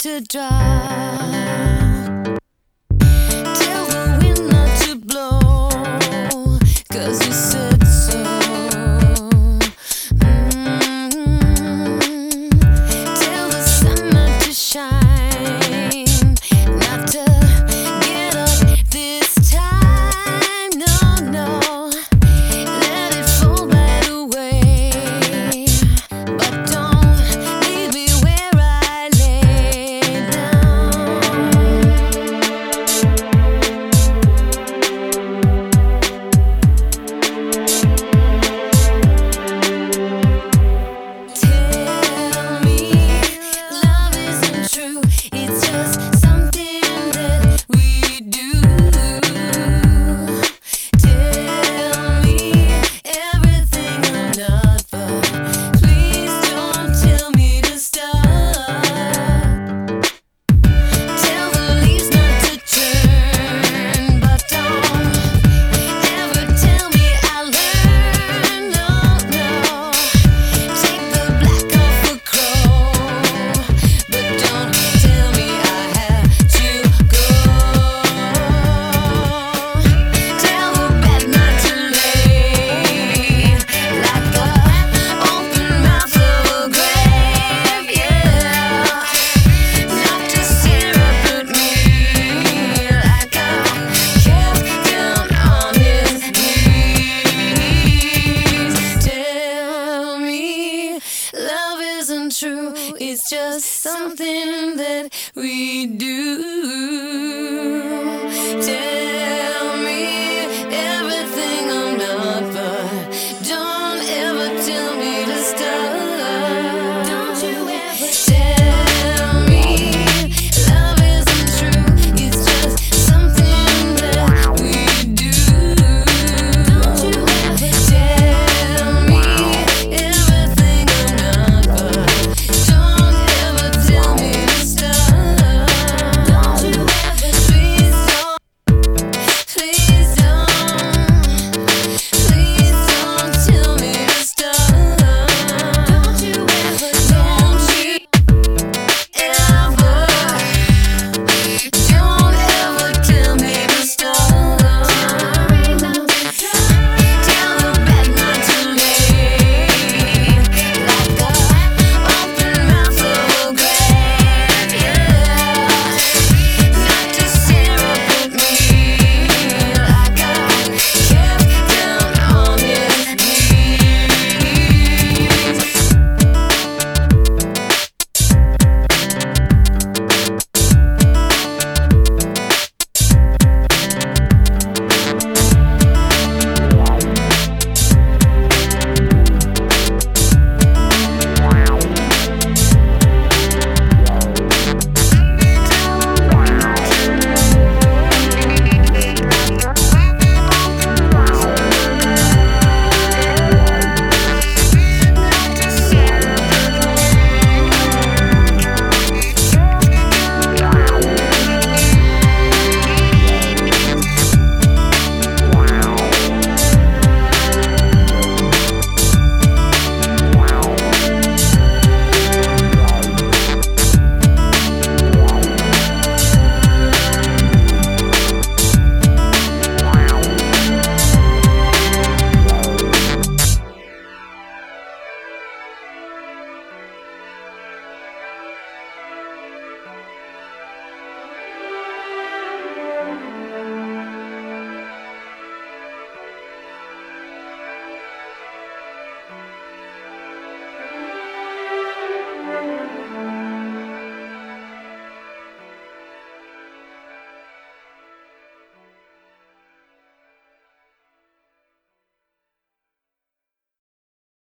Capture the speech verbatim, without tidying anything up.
to drop. Tell the wind not to blow, 'cause you said so. Mm-hmm. Tell the sun not to shine, not to get up this time. No, no, let it fall right away. But don't leave me where I lay down. Tell me love isn't true, it's just something that we do. Tell me everything I'm not, but please don't tell me to stop. Tell the leaves not to turn, but don't ever tell me I learned. No, no. Take the black off a crow, but don't tell me I have to go. Tell the bed not to lay like the open mouth of a grave, yeah. Not to stare up at me like I'm kept down on his knees. Tell me love isn't true, it's just something that we do.